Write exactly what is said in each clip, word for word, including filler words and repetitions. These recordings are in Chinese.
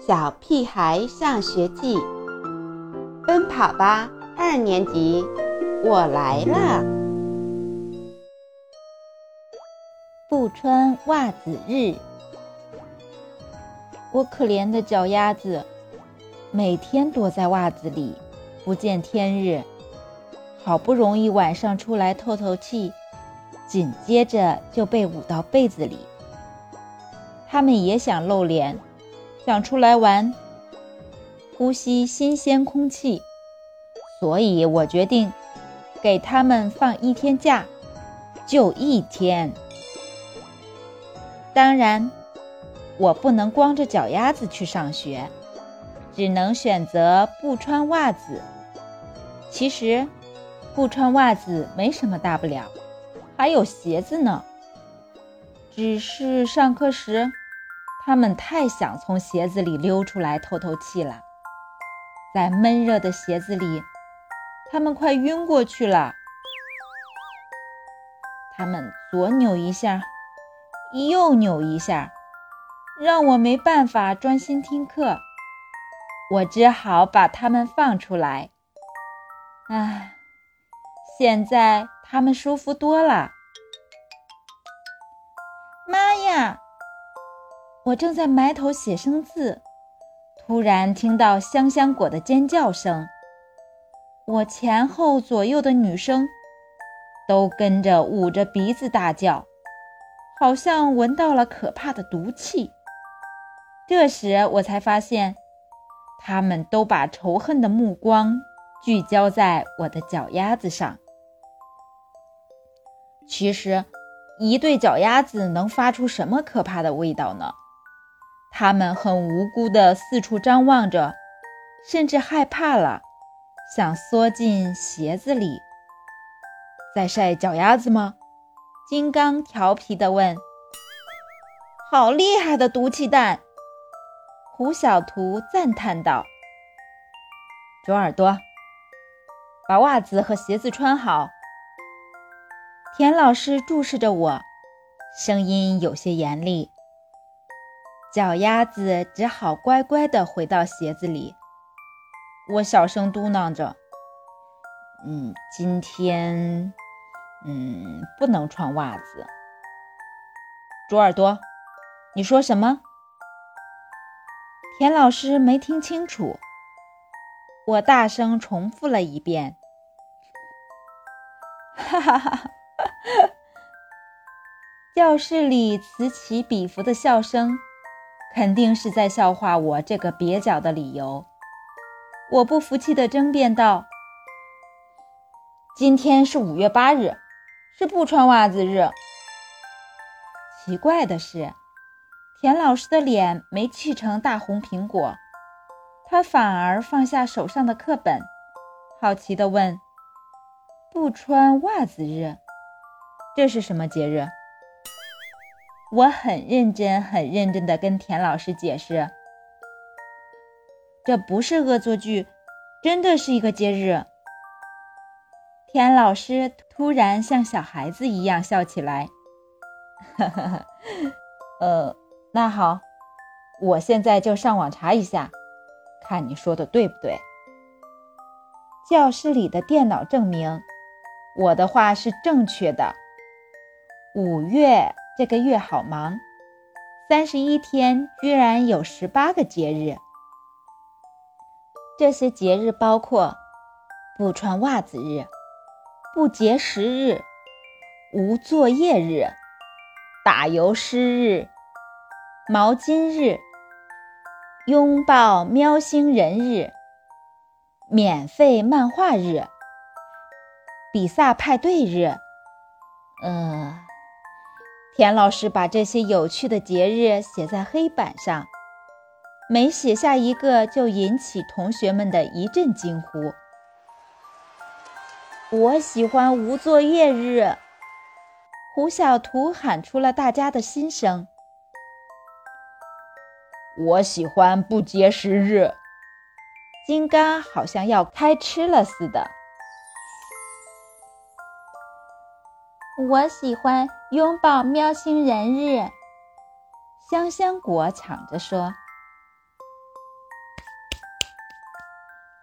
小屁孩上学记，奔跑吧二年级，我来了。 不穿袜子日。我可怜的脚丫子，每天躲在袜子里，不见天日。好不容易晚上出来透透气，紧接着就被捂到被子里。他们也想露脸，想出来玩，呼吸新鲜空气，所以我决定给他们放一天假，就一天。当然，我不能光着脚丫子去上学，只能选择不穿袜子。其实，不穿袜子没什么大不了，还有鞋子呢。只是上课时，他们太想从鞋子里溜出来透透气了。在闷热的鞋子里，他们快晕过去了。他们左扭一下，右扭一下，让我没办法专心听课。我只好把他们放出来。唉，现在他们舒服多了。妈呀！我正在埋头写生字，突然听到香香果的尖叫声。我前后左右的女生都跟着捂着鼻子大叫，好像闻到了可怕的毒气。这时我才发现，他们都把仇恨的目光聚焦在我的脚丫子上。其实，一对脚丫子能发出什么可怕的味道呢？他们很无辜地四处张望着，甚至害怕了，想缩进鞋子里。在晒脚丫子吗？金刚调皮地问。好厉害的毒气弹！胡小图赞叹道。左耳朵，把袜子和鞋子穿好。田老师注视着我，声音有些严厉。脚丫子只好乖乖地回到鞋子里。我小声嘟囔着，嗯，今天，嗯，不能穿袜子。左耳朵，你说什么？田老师没听清楚。我大声重复了一遍。哈哈哈！教室里此起彼伏的笑声，肯定是在笑话我这个蹩脚的理由。我不服气地争辩道：今天是五月八日，是不穿袜子日。奇怪的是，田老师的脸没气成大红苹果，他反而放下手上的课本，好奇地问：不穿袜子日，这是什么节日？我很认真很认真地跟田老师解释，这不是恶作剧，真的是一个节日。田老师突然像小孩子一样笑起来。呵呵呵，呃，那好，我现在就上网查一下，看你说的对不对。教室里的电脑证明，我的话是正确的。五月这个月好忙，三十一天居然有十八个节日。这些节日包括不穿袜子日、不节食日、无作业日、打油诗日、毛巾日、拥抱喵星人日、免费漫画日、比萨派对日。嗯，田老师把这些有趣的节日写在黑板上，每写下一个就引起同学们的一阵惊呼。我喜欢无作业日，胡小图喊出了大家的心声。我喜欢不节食日，金刚好像要开吃了似的。我喜欢拥抱喵星人日，香香果抢着说。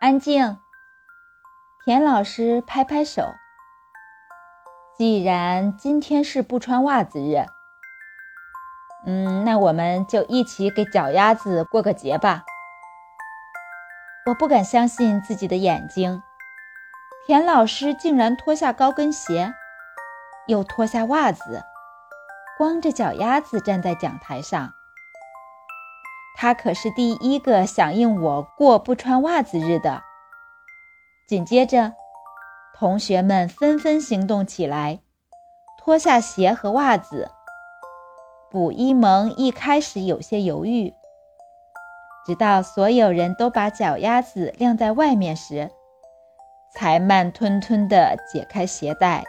安静！田老师拍拍手。既然今天是不穿袜子日，嗯，那我们就一起给脚丫子过个节吧。我不敢相信自己的眼睛，田老师竟然脱下高跟鞋，又脱下袜子，光着脚丫子站在讲台上。他可是第一个响应我过不穿袜子日的。紧接着，同学们纷纷行动起来，脱下鞋和袜子。卜一萌一开始有些犹豫，直到所有人都把脚丫子晾在外面时，才慢吞吞地解开鞋带。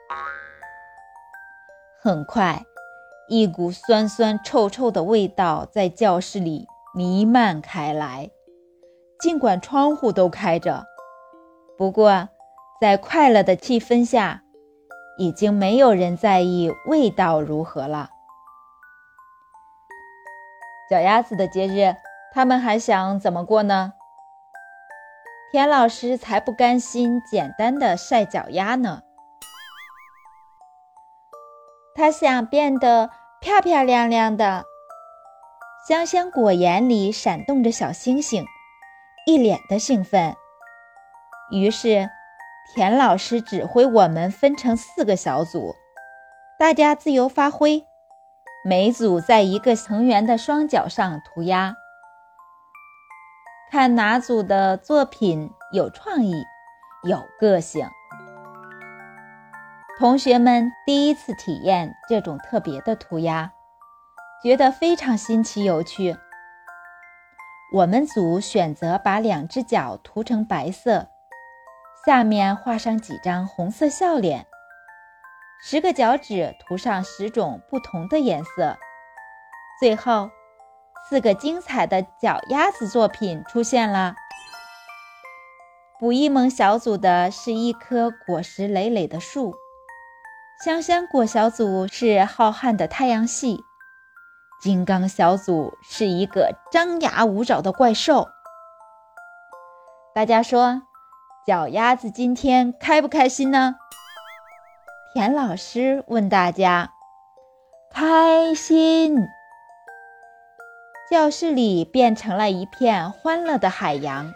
很快，一股酸酸臭臭的味道在教室里弥漫开来，尽管窗户都开着，不过在快乐的气氛下，已经没有人在意味道如何了。脚丫子的节日，他们还想怎么过呢？田老师才不甘心简单的晒脚丫呢。他想变得漂漂亮亮的。香香果眼里闪动着小星星，一脸的兴奋。于是田老师指挥我们分成四个小组，大家自由发挥，每组在一个成员的双脚上涂鸦，看哪组的作品有创意、有个性。同学们第一次体验这种特别的涂鸦，觉得非常新奇有趣。我们组选择把两只脚涂成白色，下面画上几张红色笑脸，十个脚趾涂上十种不同的颜色，最后四个精彩的脚丫子作品出现了。卜一萌小组的是一棵果实累累的树，香香果小组是浩瀚的太阳系，金刚小组是一个张牙舞爪的怪兽。大家说，脚丫子今天开不开心呢？田老师问大家。开心！教室里变成了一片欢乐的海洋。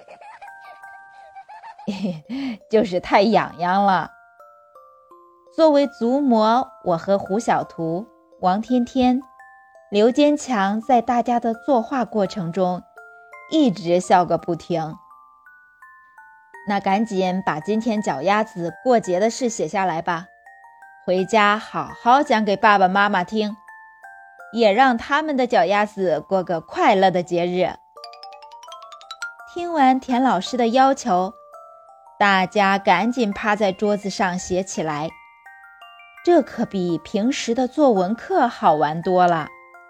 就是太痒痒了。作为足模，我和胡小图、王天天、刘坚强在大家的作画过程中一直笑个不停。那赶紧把今天脚丫子过节的事写下来吧，回家好好讲给爸爸妈妈听，也让他们的脚丫子过个快乐的节日。听完田老师的要求，大家赶紧趴在桌子上写起来，这可比平时的作文课好玩多了。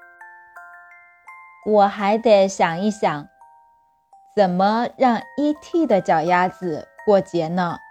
我还得想一想，怎么让 E T 的脚丫子过节呢？